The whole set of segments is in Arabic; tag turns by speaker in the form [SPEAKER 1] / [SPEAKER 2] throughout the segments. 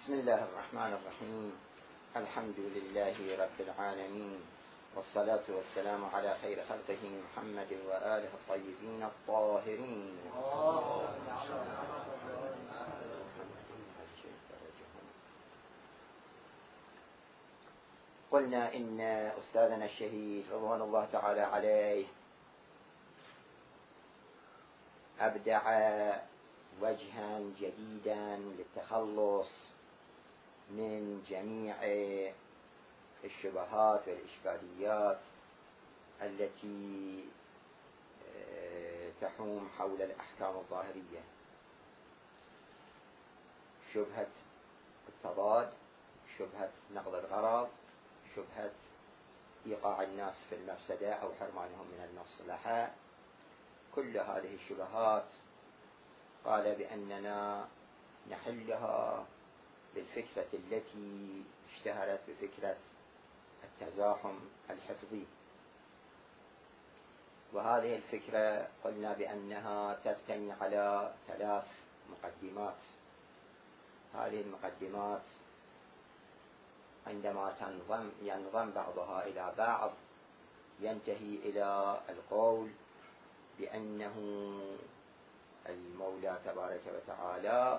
[SPEAKER 1] بسم الله الرحمن الرحيم. الحمد لله رب العالمين، والصلاة والسلام على خير خلقه محمد وآله الطيبين الطاهرين. قلنا إن أستاذنا الشهيد رضوان الله تعالى عليه أبدع وجها جديدا للتخلص من جميع الشبهات والإشكاليات التي تحوم حول الأحكام الظاهرية، شبهة التضاد، شبهة نقض الغرض، شبهة إيقاع الناس في المفسدة أو حرمانهم من المصلحة. كل هذه الشبهات قال بأننا نحلها بالفكرة التي اشتهرت بفكرة التزاحم الحفظي. وهذه الفكرة قلنا بأنها تبتني على 3 مقدمات. هذه المقدمات عندما ينضم بعضها إلى بعض ينتهي إلى القول بأنه المولى تبارك وتعالى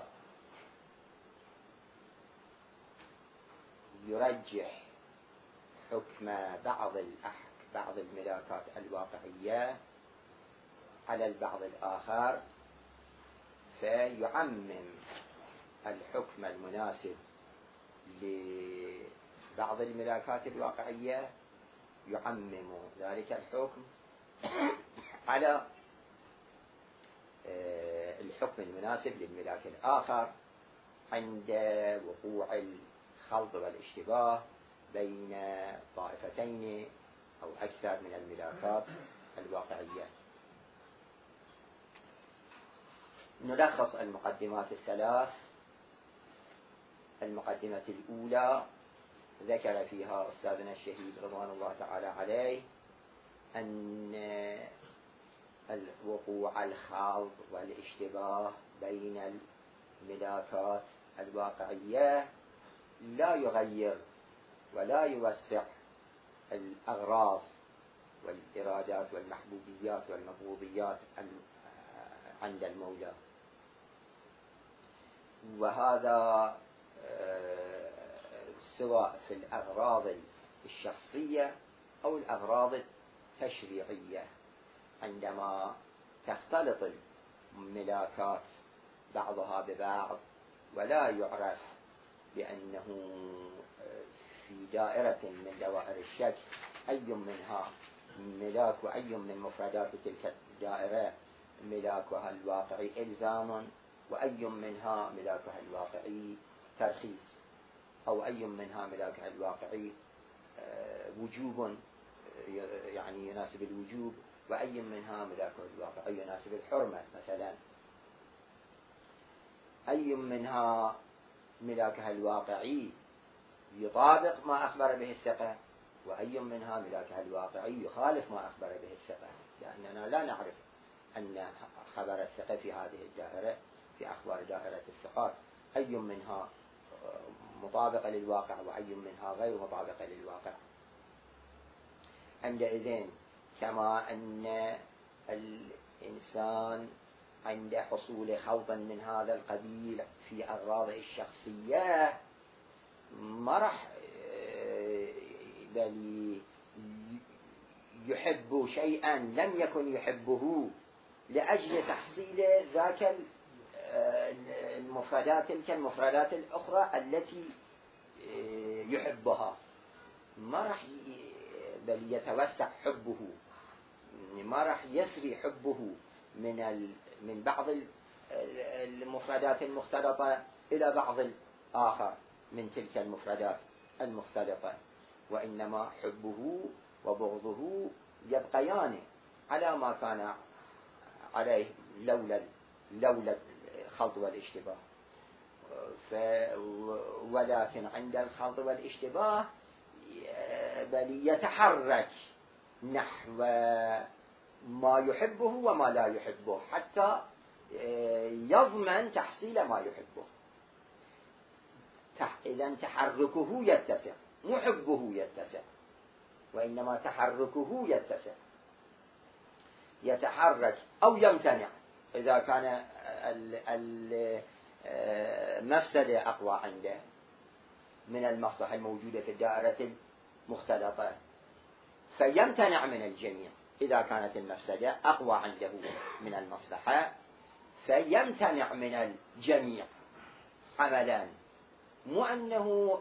[SPEAKER 1] يرجح حكم بعض الملاكات الواقعية على البعض الآخر، فيعمم الحكم المناسب لبعض الملاكات الواقعية، يعمم ذلك الحكم على الحكم المناسب للملاك الآخر عند وقوع الخلط والاشتباه بين طائفتين أو أكثر من الملاكات الواقعية. نلخص المقدمات ال3. المقدمة الأولى ذكر فيها أستاذنا الشهيد رضوان الله تعالى عليه أن وقوع الخلط والاشتباه بين الملاكات الواقعية لا يغير ولا يوسع الأغراض والإرادات والمحبوبيات والمبغوضيات عند المولى، وهذا سواء في الأغراض الشخصية أو الأغراض التشريعية. عندما تختلط الملاكات بعضها ببعض ولا يعرف بأنه في دائرة من دوائر الشك أي منها ملاك وأي من مفردات تلك الدائرة ملاكها الواقعي إلزام، وأي منها ملاكها الواقعي ترخيص، أو أي منها ملاكها الواقعي وجوب يعني يناسب الوجوب، وأي منها ملاكها الواقعي يناسب الحرمة مثلا. أي منها ملاكها الواقعي يطابق ما أخبر به الثقة، وأي منها ملاكها الواقعي يخالف ما أخبر به الثقة، لأننا لا نعرف أن خبر الثقة في هذه الدائرة في أخبار دائرة الثقات أي منها مطابقة للواقع وأي منها غير مطابقة للواقع. عندئذ كما أن الإنسان عند حصول خلط من هذا القبيل في أغراضه الشخصية ما راح بل يحب شيئا لم يكن يحبه لأجل تحصيل ذاك المفردات، تلك المفردات الأخرى التي يحبها، ما راح بل يتوسع حبه، ما راح يسري حبه من بعض المفردات المختلطة إلى بعض الآخر من تلك المفردات المختلطة، وإنما حبه وبغضه يبقيان على ما كان عليه لولا الخلط والاشتباه. ولكن عند الخلط والاشتباه بل يتحرك نحو ما يحبه وما لا يحبه حتى يضمن تحصيل ما يحبه. إذن تحركه يتسع، مو حبه يتسع، وإنما تحركه يتسع، يتحرك أو يمتنع إذا كان المفسدة أقوى عنده من المصلحة الموجودة في الدائرة المختلطة، فيمتنع من الجميع. إذا كانت المفسدة أقوى عنده من المصلحة فيمتنع من الجميع عملا. مو أنه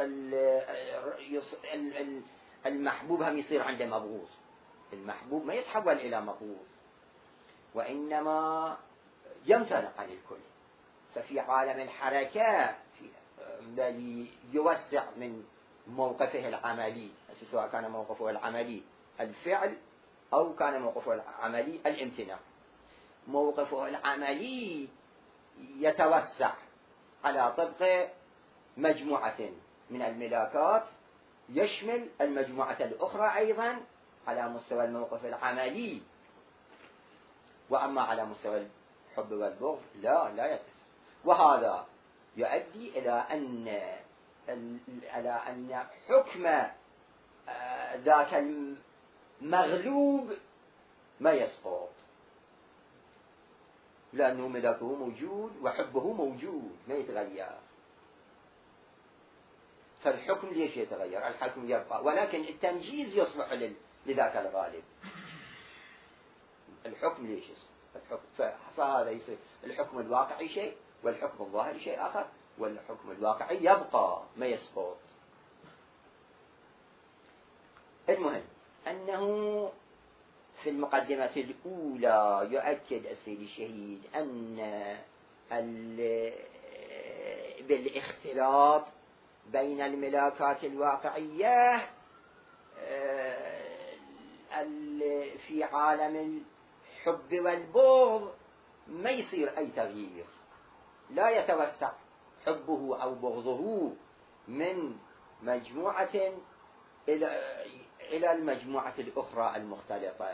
[SPEAKER 1] المحبوب هم يصير عنده مبغوض، المحبوب ما يتحول إلى مبغوض، وإنما يمتنع عن الكل. ففي عالم الحركة بل يوسع من موقفه العملي، سواء كان موقفه العملي الفعل أو كان موقفه العملي الامتناع. موقفه العملي يتوسع على طبق مجموعة من الملاكات، يشمل المجموعة الأخرى أيضا على مستوى الموقف العملي. وأما على مستوى الحب والبغض لا يتسع. وهذا يؤدي إلى أن حكم ذاك المغلوب ما يسقط، لأنه ملاكه موجود وحبه موجود ما يتغير. فالحكم ليش يتغير؟ الحكم يبقى، ولكن التمجيز يصبح لذاك الغالب. الحكم ليش يصبح الحكم؟ فهذا يصير الحكم الواقعي شيء والحكم الظاهري شيء آخر، والحكم الواقعي يبقى ما يسقط. المهم أنه في المقدمة الأولى يؤكد السيد الشهيد أن بالاختلاط بين الملاكات الواقعية في عالم الحب والبغض ما يصير أي تغيير، لا يتوسع حبه أو بغضه من مجموعة إلى المجموعة الأخرى المختلطة،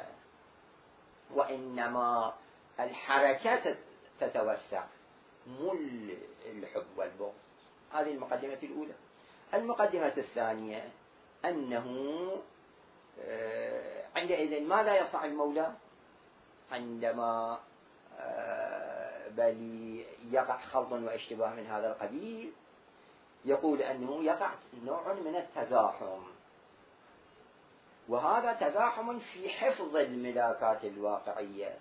[SPEAKER 1] وإنما الحركات تتوسع مو الحب والبغض. هذه المقدمة الأولى. المقدمة الثانية أنه عندئذ ماذا يصنع المولى عندما بل يقع خلط واشتباه من هذا القبيل؟ يقول أنه يقع نوع من التزاحم، وهذا تزاحم في حفظ الملاكات الواقعية.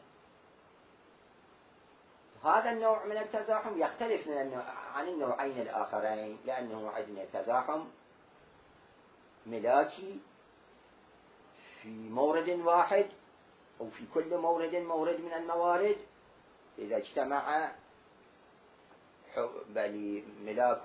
[SPEAKER 1] هذا النوع من التزاحم يختلف عن النوعين الآخرين، لأنه عندنا تزاحم ملاكي في مورد واحد أو في كل مورد من الموارد. إذا اجتمع بل ملاك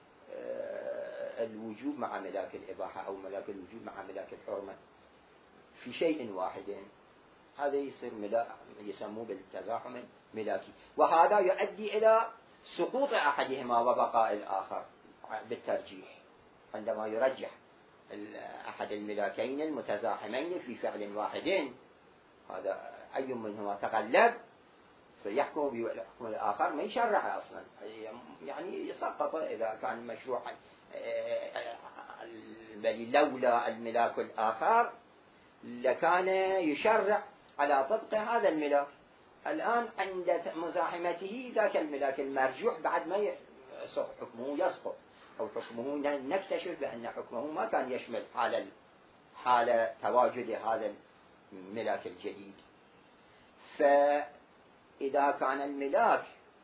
[SPEAKER 1] الوجوب مع ملاك الإباحة أو ملاك الوجوب مع ملاك الحرمة في شيء واحد، هذا يصير يسموه بالتزاحم الملاكي. وهذا يؤدي إلى سقوط أحدهما وبقاء الآخر بالترجيح، عندما يرجح أحد الملاكين المتزاحمين في فعل واحد، هذا أي منهما تغلب فيحكم بالحكم الآخر، ما يشرع أصلا، يعني يسقط إذا كان مشروعا. بل لولا الملاك الآخر لكان يشرع على طبق هذا الملاك. الآن عند مزاحمته ذاك الملاك المرجوح بعد ما حكمه يسقط، أو حكمه نكتشف بأن حكمه ما كان يشمل حال تواجد هذا الملاك الجديد. فإذا كان الملاك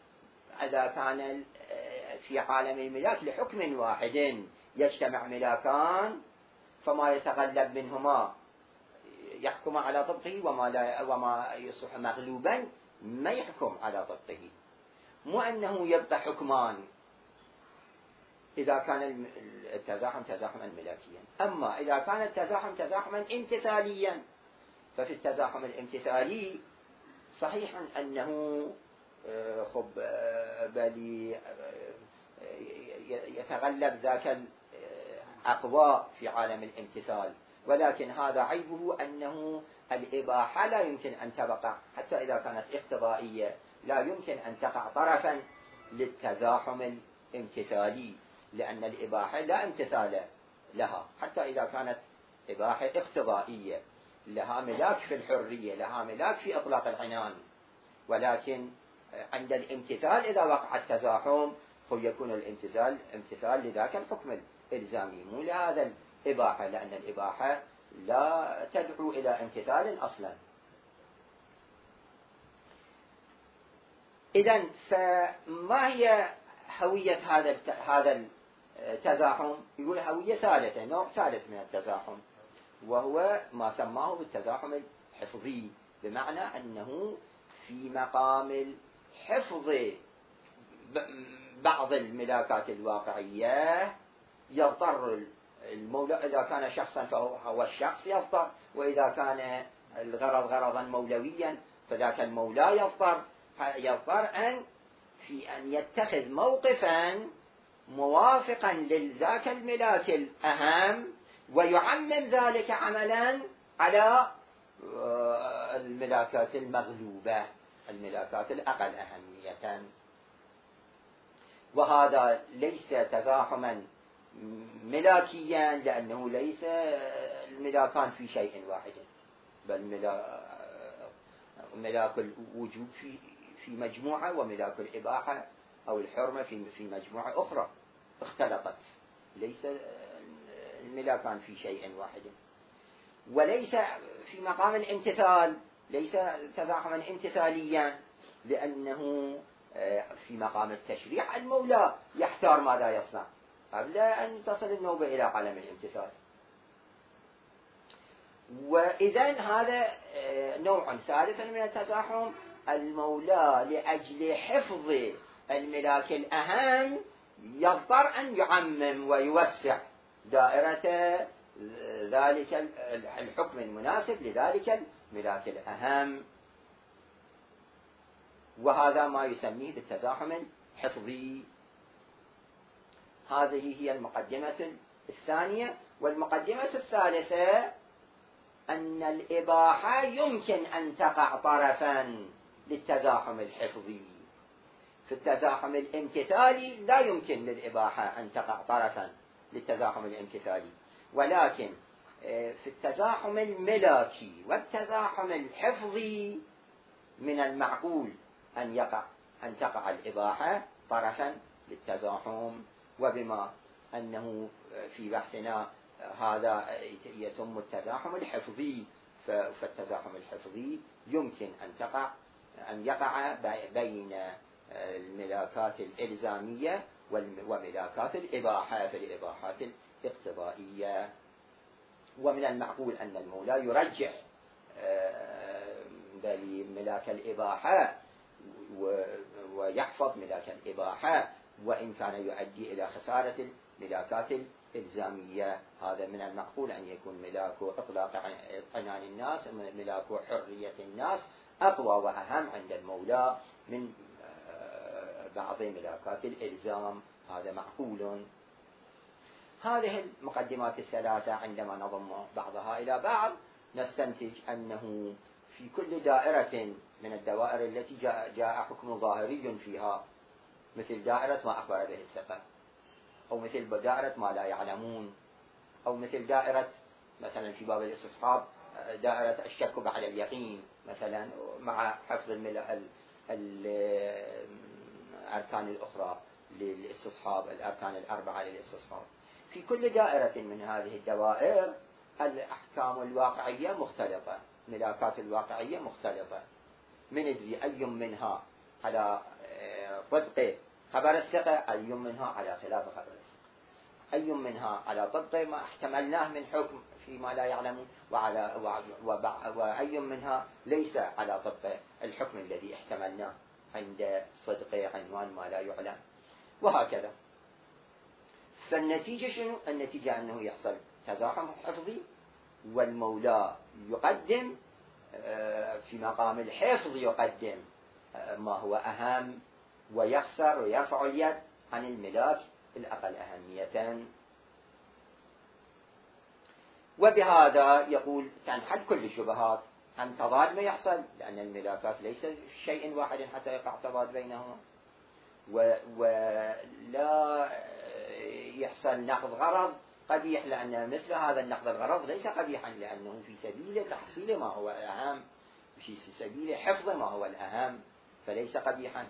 [SPEAKER 1] في عالم الملاك لحكم واحد يجتمع ملاكان، فما يتغلب منهما يحكم على طبقه، وما يصبح مغلوبا ما يحكم على طبقه. مو أنه يبقى حكمان إذا كان التزاحم تزاحما ملاكيا. أما إذا كان التزاحم تزاحما امتثاليا، ففي التزاحم الامتثالي صحيح أنه بل يتغلب ذاك الأقوى في عالم الامتثال، ولكن هذا عيبه أنه الإباحة لا يمكن أن تبقى حتى إذا كانت اقتضائية، لا يمكن أن تقع طرفا للتزاحم الامتثالي، لأن الإباحة لا امتثال لها، حتى إذا كانت إباحة اقتضائية لها ملاك في الحرية، لها ملاك في إطلاق العنان، ولكن عند الامتثال إذا وقع التزاحم فيكون الامتثال امتثال لذاك الحكم الإلزامي، مو لهذا الإباحة، لأن الإباحة لا تدعو إلى امتثال أصلا. إذن فما هي هوية هذا التزاحم؟ يقول هوية ثالثة، نوع ثالث من التزاحم، وهو ما سماه بالتزاحم الحفظي، بمعنى أنه في مقام الحفظ بعض الملاكات الواقعية يضطر المولى، إذا كان شخصا فهو الشخص يضطر، وإذا كان الغرض غرضا مولويا فذاك المولى يضطر أن يتخذ موقفا موافقا لذاك الملاك الأهم، ويعمم ذلك عملا على الملاكات المغلوبة، الملاكات الأقل أهمية. وهذا ليس تزاحما ملاكيا، لأنه ليس الملاكان في شيء واحد، بل ملاك الوجوب في مجموعة، وملاك الإباحة أو الحرمة في مجموعة أخرى اختلطت، ليس الملاكان في شيء واحد. وليس في مقام الامتثال، ليس تزاحما امتثاليا، لأنه في مقام التشريع المولى يختار ماذا يصنع قبل أن تصل النوبة إلى عالم الامتثال. وإذن هذا نوع ثالث من التزاحم، المولى لأجل حفظ الملاك الأهم يضطر أن يعمم ويوسع دائرة ذلك الحكم المناسب لذلك الملاك الأهم، وهذا ما يسميه بالتزاحم الحفظي. هذه هي المقدمة الثانية. والمقدمة الثالثة أن الإباحة يمكن أن تقع طرفا للتزاحم الحفظي. في التزاحم الامتثالي لا يمكن للإباحة أن تقع طرفا للتزاحم الامتثالي، ولكن في التزاحم الملاكي والتزاحم الحفظي من المعقول أن تقع الإباحة طرفا للتزاحم. وبما أنه في بحثنا هذا يتم التزاحم الحفظي، فالتزاحم الحفظي يمكن أن يقع بين الملاكات الإلزامية وملاكات الإباحة في الإباحات الاقتضائية. ومن المعقول أن المولى يرجح ملاك الإباحة ويحفظ ملاك الإباحة، وإن كان يؤدي إلى خسارة الملاكات الإلزامية. هذا من المعقول أن يكون ملاك إطلاق عنان الناس، ملاك حرية الناس أقوى وأهم عند المولى من بعض ملاكات الإلزام، هذا معقول. هذه المقدمات الثلاثة عندما نضم بعضها إلى بعض نستنتج أنه في كل دائرة من الدوائر التي جاء حكم ظاهري فيها، مثل دائرة ما أخبر به الثقة، أو مثل دائرة ما لا يعلمون، أو مثل دائرة مثلا في باب الاستصحاب دائرة الشك بعد اليقين مثلا، مع حفظ الأركان الأخرى للاستصحاب، الأركان الأربعة للاستصحاب. في كل دائرة من هذه الدوائر الأحكام الواقعية مختلطة، ملاكات الواقعية مختلطة، من ادري أي منها على طبق خبر الثقة، أي منها على خلاف خبر الثقة، أي منها على طبق ما احتملناه من حكم فيما لا يعلمون، وأي منها ليس على طبق الحكم الذي احتملناه عند صدق عنوان ما لا يعلم، وهكذا. فالنتيجة شنو؟ النتيجة أنه يحصل تزاحم حفظي، والمولى يقدم في مقام الحفظ يقدم ما هو أهم، ويخسر ويرفع اليد عن الملاك الأقل أهمية. وبهذا يقول تنحل كل الشبهات عن تضاد ما يحصل، لأن الملاكات ليس شيء واحد حتى يقع تضاد بينهما، ولا يحصل نقض غرض قبيح، لأن مثل هذا النقض الغرض ليس قبيحا، لأنه في سبيل تحصيل ما هو الأهم، في سبيل حفظ ما هو الأهم، فليس قبيحا.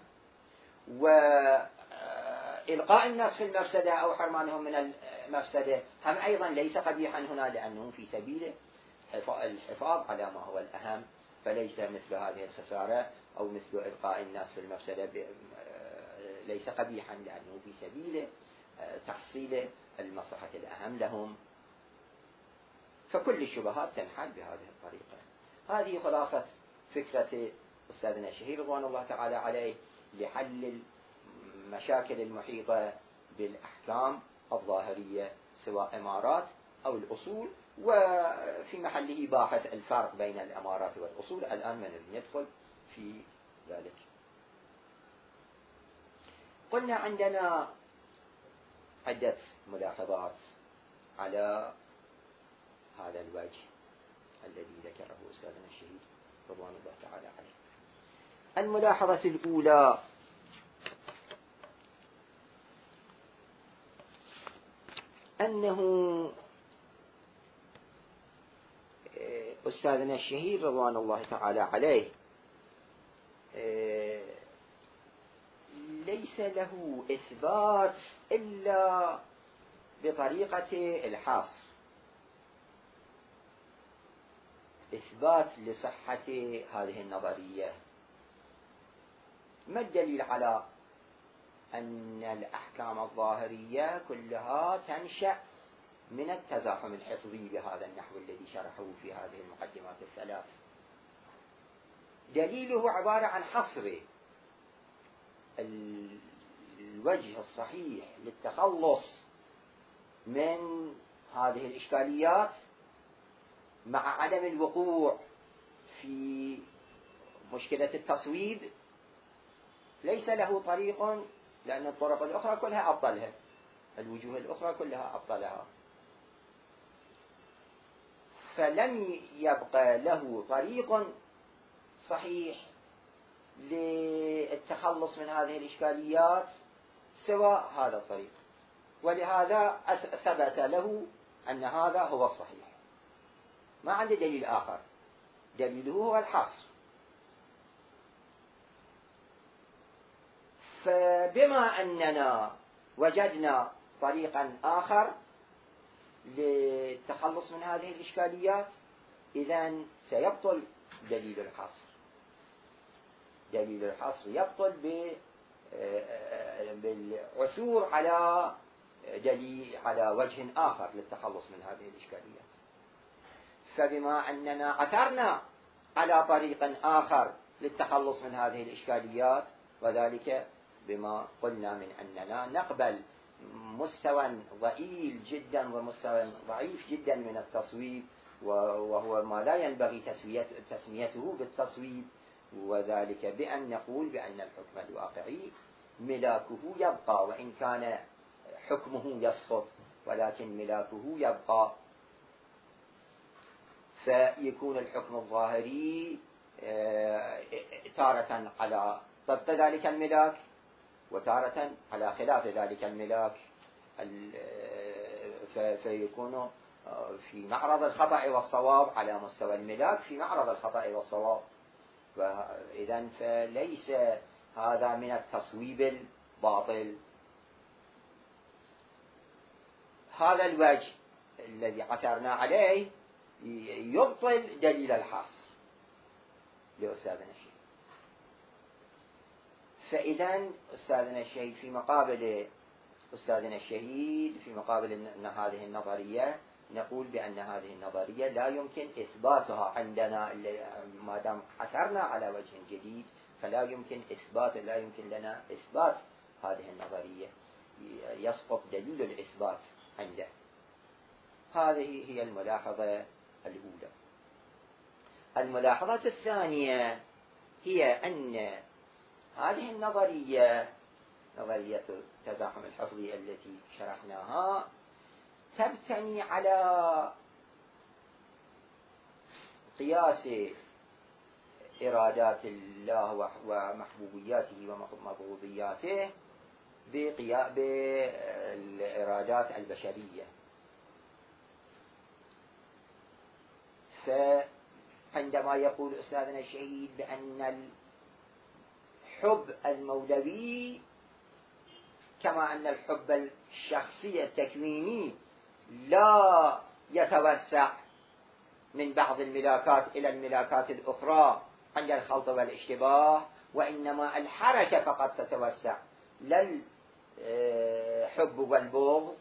[SPEAKER 1] وإلقاء الناس في المفسدة أو حرمانهم من المفسدة هم أيضا ليس قبيحا هنا، لأنه في سبيل الحفاظ على ما هو الأهم، فليس مثل هذه الخسارة أو مثل إلقاء الناس في المفسدة ليس قبيحا، لأنه في سبيل تحصيل المصلحة الأهم لهم. فكل الشبهات تنحل بهذه الطريقة. هذه خلاصة فكرة أستاذنا الشهير رضوان الله تعالى عليه لحل المشاكل المحيطة بالأحكام الظاهرية سواء إمارات أو الأصول، وفي محله باحث الفرق بين الإمارات والأصول. الآن من ندخل في ذلك. قلنا عندنا عدة ملاحظات على هذا الوجه الذي ذكره أستاذنا الشهيد رضوان الله تعالى عليه. الملاحظة الأولى: أنه أستاذنا الشهيد رضوان الله تعالى عليه ليس له إثبات إلا بطريقة الحصر، إثبات لصحة هذه النظرية. ما الدليل على أن الأحكام الظاهرية كلها تنشأ من التزاحم الحفظي بهذا النحو الذي شرحه في هذه المقدمات الثلاث؟ دليله عبارة عن حصر الوجه الصحيح للتخلص من هذه الإشكاليات مع عدم الوقوع في مشكلة التصويب. ليس له طريق، لأن الطرق الأخرى كلها أبطلها، الوجوه الأخرى كلها أبطلها، فلم يبقى له طريق صحيح للتخلص من هذه الإشكاليات سوى هذا الطريق، ولهذا ثبت له أن هذا هو الصحيح، ما عنده دليل آخر، دليله هو الحصر. فبما أننا وجدنا طريقا آخر للتخلص من هذه الإشكاليات، إذن سيبطل دليل الحصر. دليل الحصر يبطل بالعثور على دليل على وجه آخر للتخلص من هذه الإشكاليات. فبما أننا عثرنا على طريق آخر للتخلص من هذه الإشكاليات، وذلك بما قلنا من أننا نقبل مستوى ضئيل جدا ومستوى ضعيف جدا من التصويب، وهو ما لا ينبغي تسميته بالتصويب، وذلك بأن نقول بأن الحكم الواقعي ملاكه يبقى، وإن كان حكمه يسقط ولكن ملاكه يبقى. فيكون الحكم الظاهري تارة على طبق ذلك الملاك، وتارة على خلاف ذلك الملاك، فيكون في معرض الخطأ والصواب على مستوى الملاك في معرض الخطأ والصواب. إذن فليس هذا من التصويب الباطل. هذا الوجه الذي عثرنا عليه يبطل دليل الحصر لأستاذنا الشهيد. فإذن أستاذنا الشهيد في مقابل أستاذنا الشهيد في مقابل هذه النظرية نقول بأن هذه النظرية لا يمكن إثباتها عندنا، ما دام عثرنا على وجه جديد فلا يمكن لا يمكن لنا إثبات هذه النظرية، يسقط دليل الإثبات عنده. هذه هي الملاحظة الأولى. الملاحظة الثانية هي أن هذه النظرية، نظرية التزاحم الحفظي التي شرحناها، تبتني على قياس إرادات الله ومحبوبياته ومبغوضياته بالإرادات البشرية. فعندما يقول أستاذنا الشهيد بأن الحب المولوي كما أن الحب الشخصي التكويني لا يتوسع من بعض الملاكات إلى الملاكات الأخرى عند الخلط والاشتباه، وإنما الحركة فقط تتوسع، لا الحب والبغض.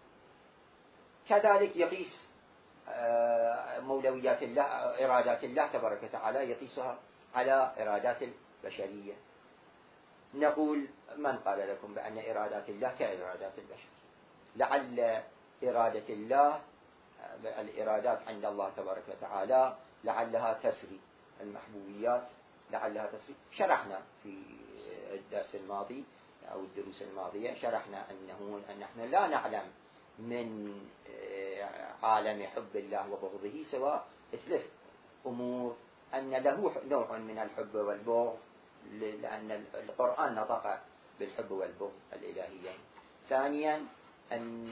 [SPEAKER 1] كذلك يقيس مولويات الله، إرادات الله تبارك وتعالى يقيسها على إرادات البشرية. نقول من قال لكم بأن إرادات الله كإرادات البشر؟ لعل إرادة الله، الإرادات عند الله تبارك وتعالى لعلها تسري، المحبوبيات لعلها تسري. شرحنا في الدرس الماضي أو الدروس الماضية، شرحنا أن نحن لا نعلم من عالم حب الله وبغضه سوى 3 أمور: أن له نوع من الحب والبغض، لأن القرآن نطق بالحب والبغض الإلهيين. ثانيا أن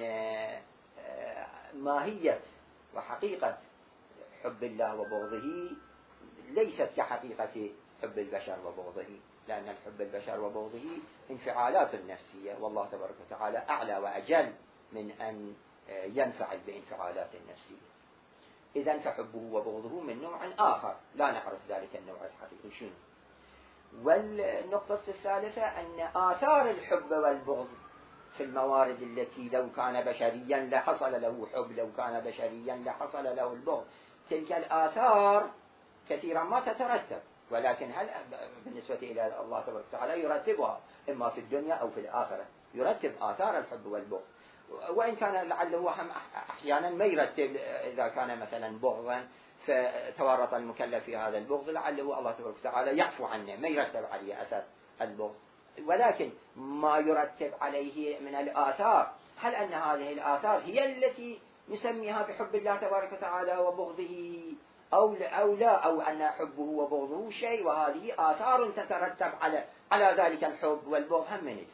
[SPEAKER 1] ماهية وحقيقة حب الله وبغضه ليست كحقيقة حب البشر وبغضه، لأن الحب البشر وبغضه انفعالات نفسية، والله تبارك وتعالى أعلى وأجل من أن ينفعل بانفعالات النفسية. إذن فحبه وبغضه من نوع آخر لا نعرف ذلك النوع الحقيقي شنو. والنقطة الثالثة أن آثار الحب والبغض في الموارد التي لو كان بشريا لحصل له حب، لو كان بشريا لحصل له البغض، تلك الآثار كثيرا ما تترتب، ولكن هل بالنسبة إلى الله تبارك وتعالى يرتبها إما في الدنيا أو في الآخرة، يرتب آثار الحب والبغض. وإن كان لعله أحيانا ما يرتب، إذا كان مثلا بغضا فتورط المكلف في هذا البغض لعله الله تبارك وتعالى يعفو عنه، ما يرتب عليه أثر البغض. ولكن ما يرتب عليه من الآثار، هل أن هذه الآثار هي التي نسميها بحب الله تبارك وتعالى وبغضه أو لا، أو أن حبه وبغضه شيء وهذه آثار تترتب على ذلك الحب والبغض هم من.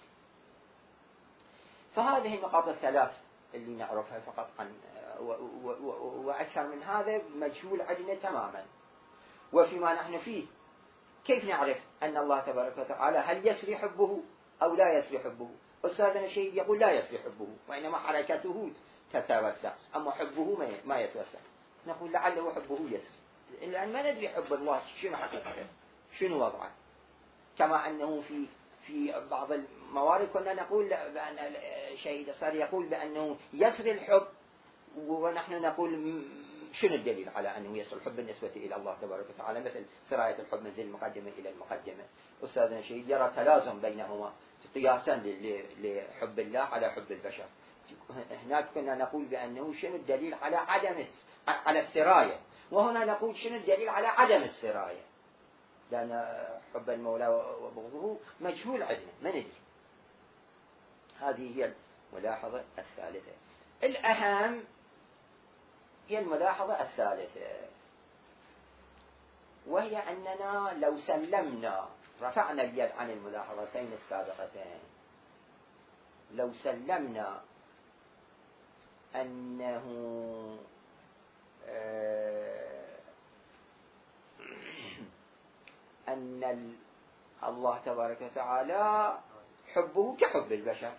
[SPEAKER 1] فهذه النقاط الثلاث اللي نعرفها فقط عن وأكثر من هذا مجهول عندنا تماما. وفيما نحن فيه كيف نعرف أن الله تبارك وتعالى هل يسري حبه أو لا يسري حبه؟ أستاذنا الشيخ يقول لا يسري حبه، وإنما حركته تتوسع، أما حبه ما يتوسع. نقول لعله حبه يسري، لأن ما ندري حب الله شنو حقيقته، شنو وضعه. كما أنه في بعض الموارد كنا نقول بأن الشهيد الصار يقول بأنه يسري الحب، ونحن نقول شنو الدليل على أنه يسري الحب بالنسبة إلى الله تبارك وتعالى، مثل سراية الحب من ذي المقدمة إلى المقدمة. أستاذنا الشهيد يرى تلازم بينهما قياسا لحب الله على حب البشر. هناك كنا نقول بأنه شنو الدليل على على السراية، وهنا نقول شنو الدليل على عدم السراية، لأن حب المولى وبغضه مجهول عندنا ما ندري. هذه هي الملاحظة الثالثة. الأهم هي الملاحظة الثالثة، وهي أننا لو سلمنا، رفعنا اليد عن الملاحظتين السابقتين، لو سلمنا أنه أن الله تبارك وتعالى حبه كحب البشر،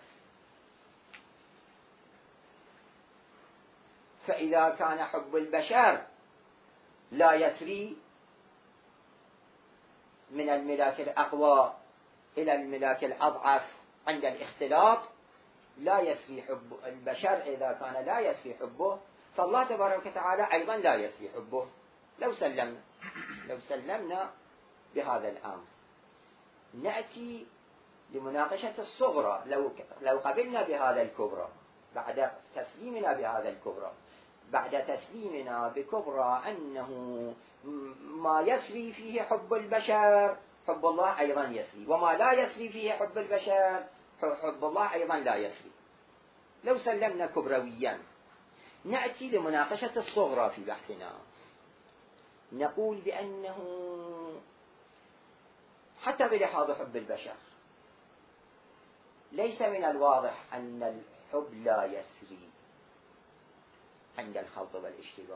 [SPEAKER 1] فإذا كان حب البشر لا يسري من الملاك الأقوى إلى الملاك الأضعف عند الاختلاط، لا يسري حب البشر، إذا كان لا يسري حبه فالله تبارك وتعالى أيضا لا يسري حبه. لو سلمنا بهذا الأمر، نأتي لمناقشة الصغرى. لو قبلنا بهذا الكبرى، بعد تسليمنا بهذا الكبرى، بعد تسليمنا بكبرى أنه ما يسري فيه حب البشر حب الله أيضا يسري، وما لا يسري فيه حب البشر حب الله أيضا لا يسري. لو سلمنا كبرويا، نأتي لمناقشة الصغرى في بحثنا. نقول بأنه حتى بلحاظ حب البشر ليس من الواضح أن الحب لا يسري عند الخلط والاشتباه.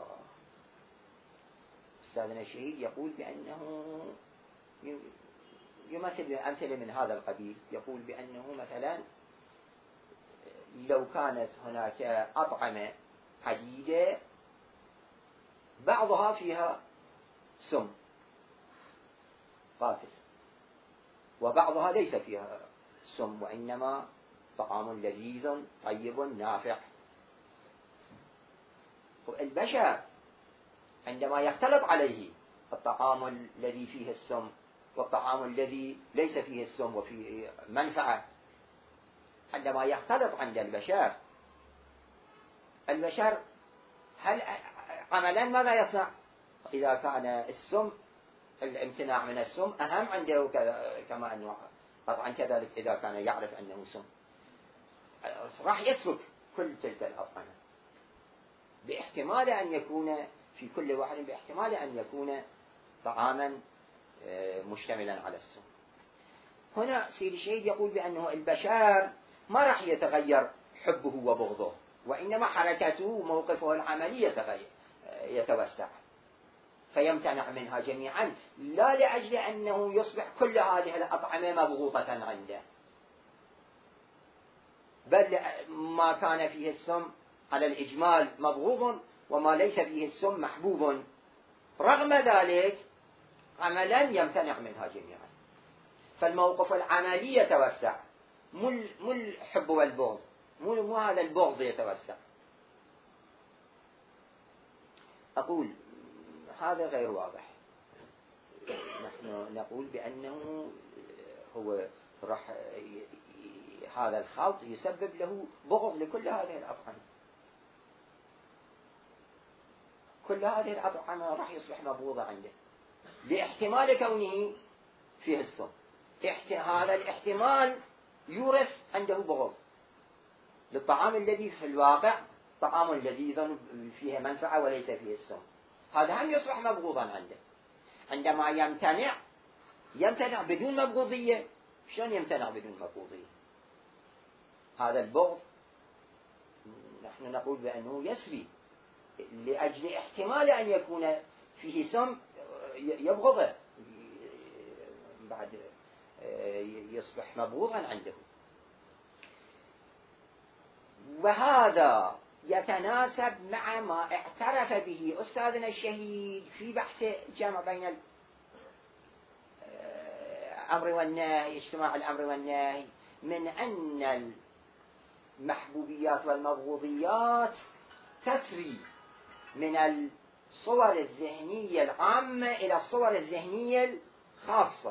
[SPEAKER 1] أستاذنا الشهيد يقول بأنه يمثل أمثلة من هذا القبيل، يقول بأنه مثلا لو كانت هناك أطعمة عديدة بعضها فيها سم قاتل وبعضها ليس فيها سم وإنما طعام لذيذ طيب نافع، البشر عندما يختلط عليه الطعام الذي فيه السم والطعام الذي ليس فيه السم وفيه منفعة، عندما يختلط عند البشر هل عملا ماذا يصنع؟ إذا كان السم الامتناع من السم أهم عنده كما أنه طبعا كذلك إذا كان يعرف أنه سم راح يترك كل تلك الأطعمة، باحتمال أن يكون في كل واحد باحتمال أن يكون طعاما مشتملا على السم. هنا سيد الشهيد يقول بأنه البشر ما راح يتغير حبه وبغضه، وإنما حركته وموقفه العملي يتوسع فيمتنع منها جميعا، لا لأجل أنه يصبح كل هذه الأطعمة مبغوطة عنده، بل ما كان فيه السم على الإجمال مبغوض وما ليس فيه السم محبوب، رغم ذلك عملا يمتنع منها جميعا، فالموقف العملي يتوسع، مو الحب والبغض، مو هذا البغض يتوسع. أقول هذا غير واضح، نحن نقول بأنه هو راح هذا الخلط يسبب له بغض لكل هذه الأطعمة، كل هذه الأطعمة راح يصبح مبغوضة عنده لاحتمال كونه فيه السم، هذا الاحتمال يورث عنده بغض للطعام الذي في الواقع طعام لذيذ فيه منفعة وليس فيه السم، هذا هم يصبح مبغوضا عنده. عندما يمتنع بدون مبغوضية، شلون يمتنع بدون مبغوضية؟ هذا البغض نحن نقول بأنه يسري لأجل احتمال أن يكون فيه سم يبغضه بعد يصبح مبغوضا عنده. وهذا يتناسب مع ما اعترف به أستاذنا الشهيد في بحث الجمع بين الأمر والنهي، اجتماع الأمر والنهي، من أن المحبوبيات والمبغوضيات تسري من الصور الذهنية العامة إلى الصور الذهنية الخاصة.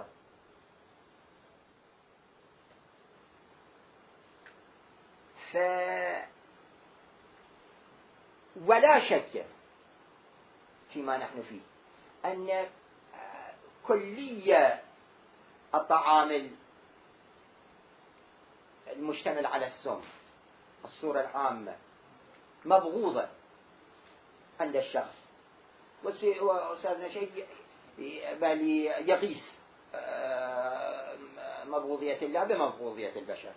[SPEAKER 1] ولا شك فيما نحن فيه أن كلية الطعام المشتمل على السم الصورة العامة مبغوضة عند الشخص، وأستاذنا شيء بل يقيس مبغوضية الله بمبغوضية البشر.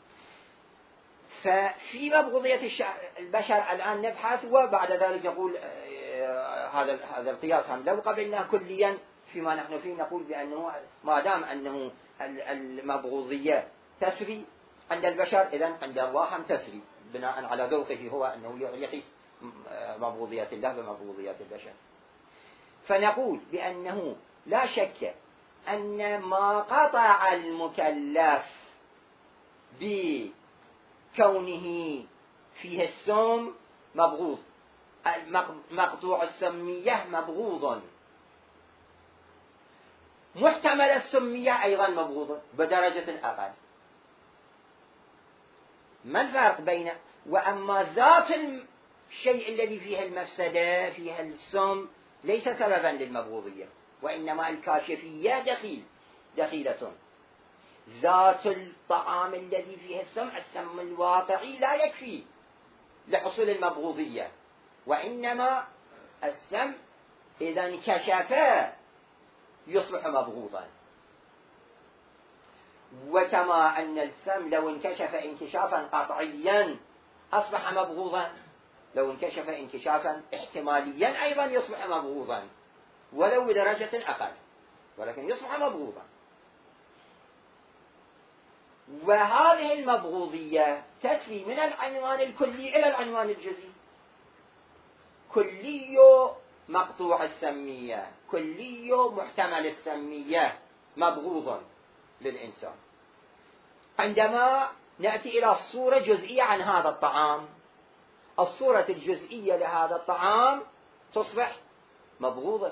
[SPEAKER 1] ففي مبغوضية البشر الآن نبحث، وبعد ذلك يقول هذا القياس هم لو قبلناه كليا فيما نحن فيه نقول بأنه ما دام أنه المبغوضية تسري عند البشر، إذن عند الله هم تسري بناء على ذوقه هو أنه يقيس مبغوضية الله بمبغوضية البشر. فنقول بأنه لا شك أن ما قطع المكلف بكونه فيه السم مبغوض، مقطوع السمية مبغوض، محتمل السمية أيضا مبغوض بدرجة أقل. ما الفرق بين وأما ذات الشيء الذي فيه المفسدة فيه السم ليس سببا للمبغوضية، وإنما الكاشفية دخيلة. ذات الطعام الذي فيه السم الواقعي لا يكفي لحصول المبغوضية، وإنما السم إذا انكشف يصبح مبغوضا. وكما أن السم لو انكشف انكشافا قطعيا أصبح مبغوضا، لو انكشف انكشافا احتماليا أيضا يصبح مبغوضا ولو بدرجة أقل، ولكن يصبح مبغوضا. وهذه المبغوضية تسري من العنوان الكلي إلى العنوان الجزئي. كلي مقطوع السمية، كلي محتمل السمية، مبغوض للإنسان. عندما نأتي إلى الصورة جزئية عن هذا الطعام، الصورة الجزئية لهذا الطعام تصبح مبغوضة،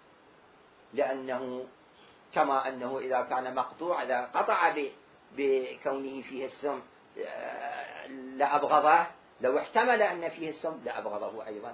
[SPEAKER 1] لأنه كما أنه إذا كان مقطوع، إذا قطع بكونه فيه السم لأبغضه، لو احتمل أن فيه السم لأبغضه أيضا.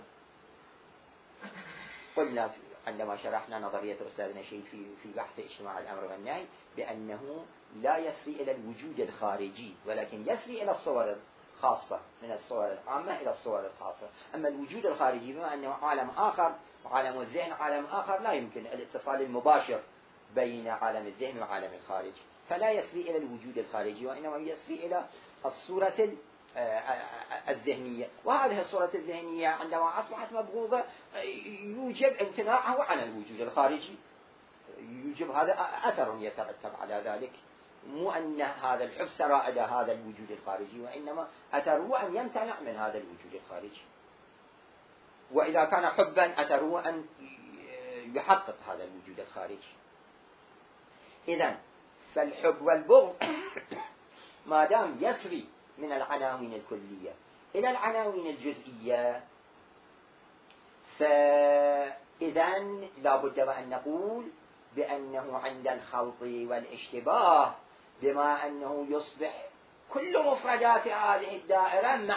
[SPEAKER 1] قلنا عندما شرحنا نظرية أستاذنا شيء في بحث اجتماع الأمر والنهي بأنه لا يسري إلى الوجود الخارجي، ولكن يسري إلى الصور الخاصة، من الصور العامة إلى الصور الخاصة. أما الوجود الخارجي بما أنه عالم آخر، وعالم الذهن عالم آخر، لا يمكن الاتصال المباشر بين عالم الذهن وعالم الخارج، فلا يسري إلى الوجود الخارجي، وإنما يسري إلى الصورة الذهنية. وهذه الصورة الذهنية عندما أصبحت مبغوضة يوجب امتناعه عن الوجود الخارجي، يوجب هذا أثر يترتب على ذلك، مو أن هذا الحب سرى إلى هذا الوجود الخارجي، وإنما أثره أن يمتنع من هذا الوجود الخارجي. وإذا كان حبا أثره أن يحقق هذا الوجود الخارجي. إذن فالحب والبغض ما دام يسري من العناوين الكلية إلى العناوين الجزئية، فإذن لا بد وأن نقول بأنه عند الخلط والاشتباه، بما أنه يصبح كل مفردات هذه الدائرة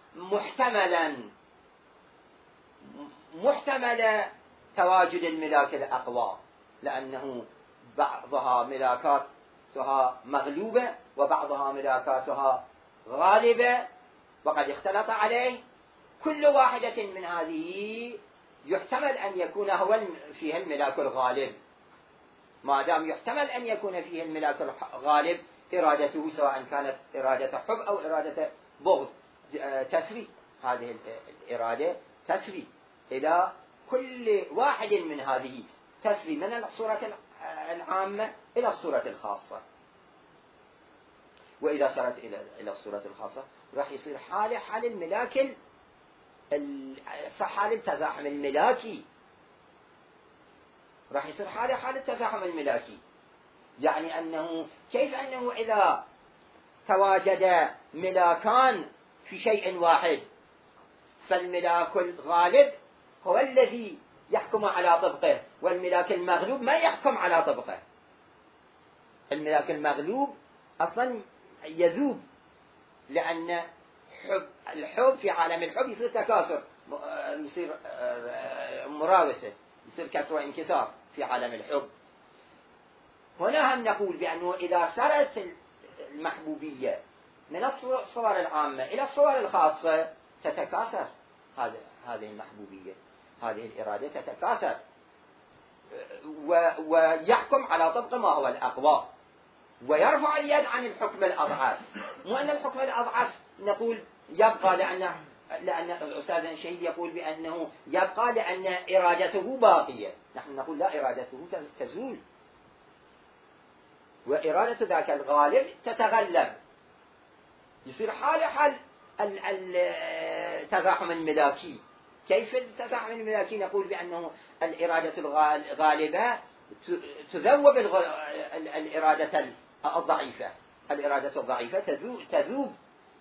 [SPEAKER 1] محتمل تواجد الملاك الأقوى، لأنه بعضها ملاكاتها مغلوبة وبعضها ملاكاتها غالبة، وقد اختلط عليه. كل واحدة من هذه يحتمل أن يكون هو فيها الملاك الغالب. ما دام يحتمل أن يكون فيه الملاك الغالب، إرادته سواء كانت إرادة حب أو إرادة بغض تسري، هذه الإرادة تسري إلى كل واحد من هذه، تسري من الصورة العامة إلى الصورة الخاصة. وإذا صارت إلى الصورة الخاصة راح يصير حال الملاك، حال التزاحم الملاكي، راح يصير حال التزاحم الملاكي. يعني أنه كيف أنه إذا تواجد ملاكان في شيء واحد، فالملاك الغالب هو الذي يحكم على طبقه، والملاك المغلوب ما يحكم على طبقه. الملاك المغلوب أصلا يذوب، لأن الحب في عالم الحب يصير تكاثر، يصير مراوسة، يصير كسر وانكسار في عالم الحب. هنا هم نقول بأنه إذا سرت المحبوبية من الصور العامة إلى الصور الخاصة تتكاثر هذه المحبوبية، هذه الإرادة تتكاثر ويحكم على طبق ما هو الأقوى، ويرفع اليد عن الحكم الأضعف. مو أن الحكم الأضعف نقول يبقى لأن الأستاذ الشهيد يقول بأنه يبقى لأن إرادته باقية. نحن نقول لا، إرادته تزول، وإرادة ذاك الغالب تتغلب، يصير حال التزاحم الملاكي. كيف التزاحم الملاكي؟ نقول بأنه الإرادة الغالبة تذوب الإرادة الضعيفة، الإرادة الضعيفة تذوب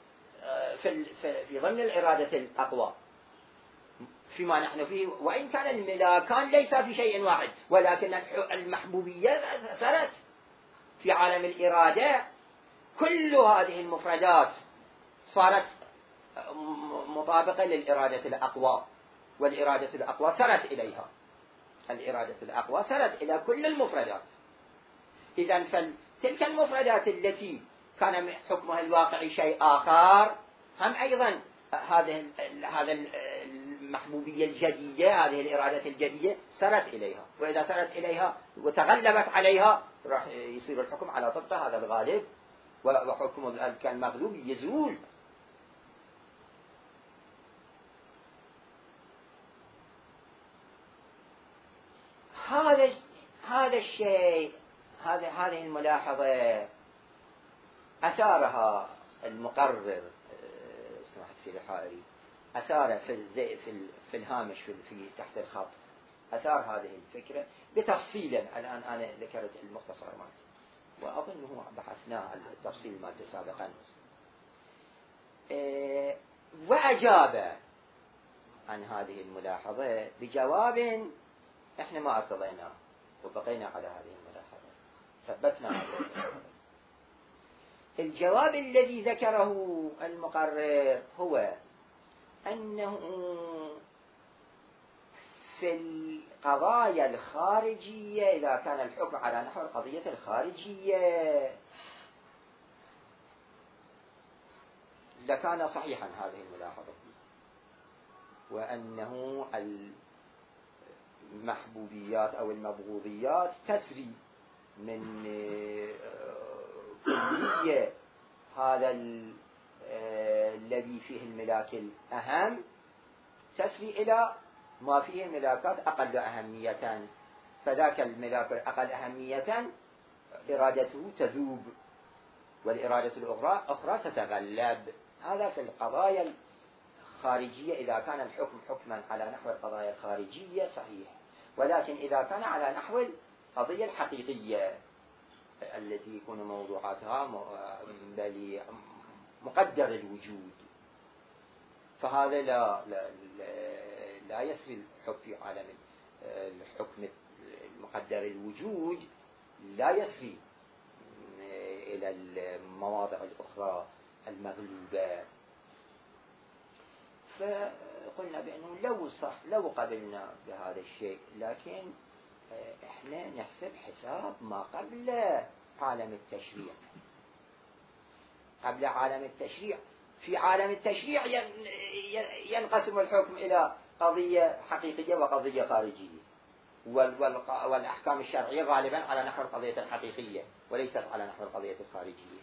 [SPEAKER 1] في ضمن الإرادة الأقوى فيما نحن فيه. وإن كان الملاكان ليس في شيء واحد، ولكن المحبوبية سرت في عالم الإرادة. كل هذه المفردات صارت مطابقة للإرادة الأقوى، والإرادة الأقوى سرت إليها، الإرادة الأقوى سرت إلى كل المفردات. إذن فتلك المفردات التي كان حكمها الواقعي شيء آخر، هم أيضا هذا المحبوبية الجديدة، هذه الإرادة الجديدة سرت إليها، وإذا سرت إليها وتغلبت عليها راح يصير الحكم على طبق هذا الغالب، وحكم المغلوب يزول. هذا الشيء، هذه الملاحظة أثارها المقرر سماحة السيد الحائري، أثار في الهامش في تحت الخط، أثار هذه الفكرة بتفصيل. الآن أنا ذكرت المختصر مالته، وأظنه بحثناه التفصيل مالته سابقا، وأجاب عن هذه الملاحظة بجواب احنا ما ارتضيناه، وبقينا على هذه الملاحظة، ثبتنا هذه الملاحظة. الجواب الذي ذكره المقرر هو أنه في القضايا الخارجية إذا كان الحكم على نحو القضية الخارجية لكان صحيحا هذه الملاحظة، وأنه المحبوبيات أو المبغوضيات تسري من كلية هذا الذي فيه الملاك الأهم، تسري إلى ما فيه ملاكات أقل أهمية، فذاك الملاك الأقل أهمية إرادته تذوب والإرادة الأخرى تتغلب. هذا في القضايا الخارجية إذا كان الحكم حكما على نحو القضايا الخارجية صحيح، ولكن إذا كان على نحو القضية الحقيقية التي يكون موضوعاتها بل مقدر الوجود، فهذا لا يسري الحكم في عالم الحكم المقدر الوجود، لا يسري إلى المواضع الأخرى المغلوبة. فقلنا بأنه لو قبلنا بهذا الشيء، لكن احنا نحسب حساب ما قبل عالم التشريع. قبل عالم التشريع، في عالم التشريع ينقسم الحكم إلى قضية حقيقية وقضية خارجية، والأحكام الشرعية غالبا على نحو القضية الحقيقية وليست على نحو القضية الخارجية.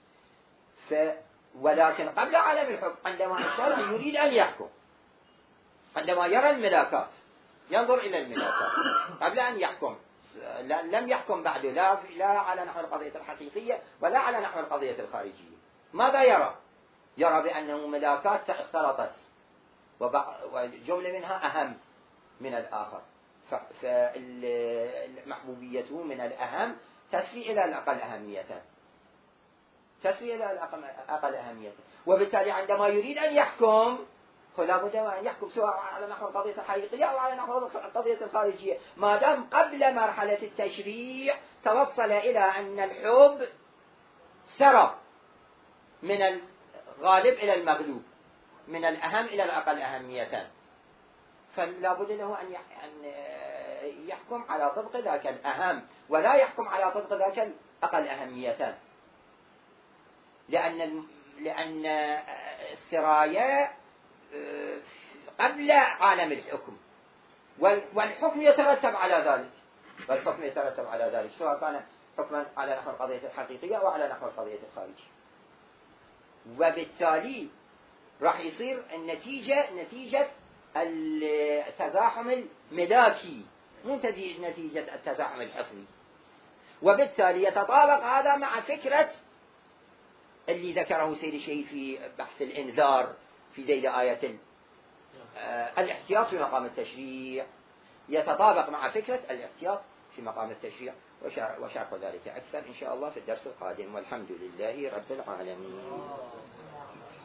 [SPEAKER 1] ولكن قبل عالم الحكم عندما الشرع يريد أن يحكم، عندما يرى الملاكات ينظر إلى الملاكات قبل أن يحكم، لم يحكم بعد لا على نحو القضية الحقيقية ولا على نحو القضية الخارجية. ماذا يرى؟ يرى بأنه ملاكات اختلطت وجملة منها أهم من الآخر، فالمحبوبية من الأهم تسري إلى الأقل أهمية، وبالتالي عندما يريد أن يحكم فلا بد أن يحكم سواء على نحو القضية الحقيقية أو على نحو القضية الخارجية، ما دام قبل مرحلة التشريع توصل إلى أن الحب سرى من الغالب إلى المغلوب، من الأهم إلى الأقل أهمية، فلا بد له أن يحكم على طبق ذاك الأهم ولا يحكم على طبق ذاك الأقل أهمية، لأن السراية قبل عالم الحكم، والحكم يترتب على ذلك، سواء كان حكما على نحو القضية الحقيقية أو على نحو القضية الخارجية. وبالتالي راح يصير نتيجة التزاحم الملاكي مو نتيجة التزاحم الحصني، وبالتالي يتطابق هذا مع فكرة اللي ذكره سيد الشهيد في بحث الإنذار في ذيل آية الاحتياط في مقام التشريع، يتطابق مع فكرة الاحتياط في مقام التشريع، وشرح ذلك أكثر إن شاء الله في الدرس القادم، والحمد لله رب العالمين.